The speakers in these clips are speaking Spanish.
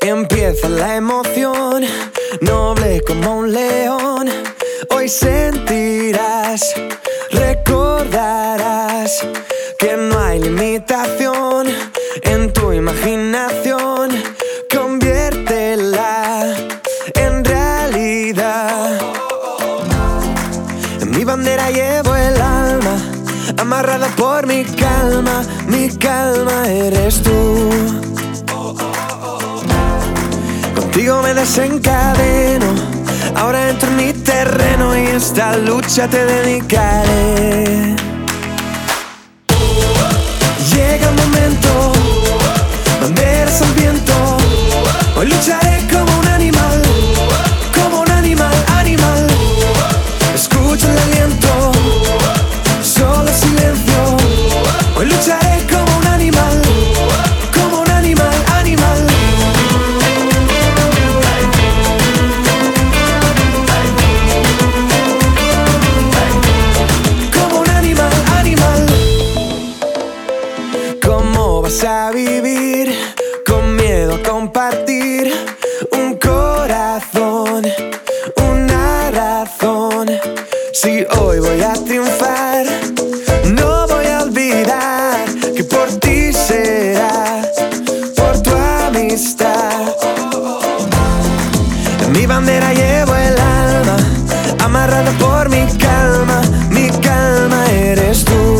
Empieza la emoción, noble como un león. Hoy sentirás, recordarás que no hay limitación en tu imaginación. Conviértela en realidad. En mi bandera llevo el alma, amarrada por mi calma eres tú. Contigo me desencadeno, ahora entro en mi terreno y esta lucha te dedicaré. Llega el momento, banderas al viento. Hoy lucharé como un animal, animal. Escucha el aliento, solo silencio. Hoy lucharé como un animal, animal. Como un animal. ¿Cómo vas a vivir con miedo a compartir un corazón, una razón? Si hoy voy a triunfar, no voy a olvidar que por ti será, por tu amistad. En mi bandera llevo el alma, amarrada por mi calma eres tú.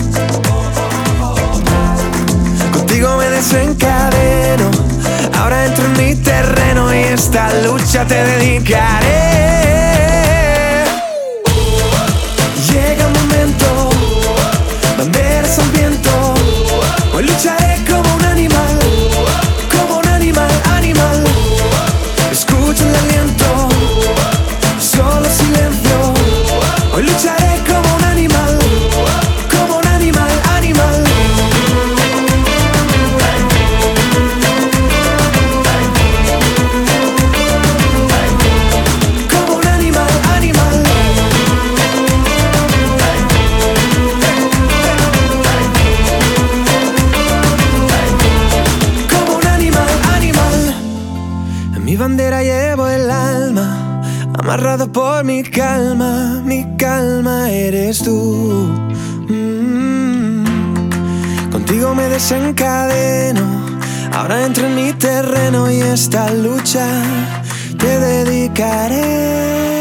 Contigo me desencadeno, ahora entro en mi terreno y esta lucha te dedicaré. Llega el momento, banderas al viento. Hoy lucharé como un animal, animal. Escucha el aliento, solo silencio. Hoy lucharé como un animal, animal. Como un animal. Como un animal. En mi bandera llevo el alma, amarrado por mi calma eres tú. Contigo me desencadeno, ahora entro en mi terreno y esta lucha te dedicaré.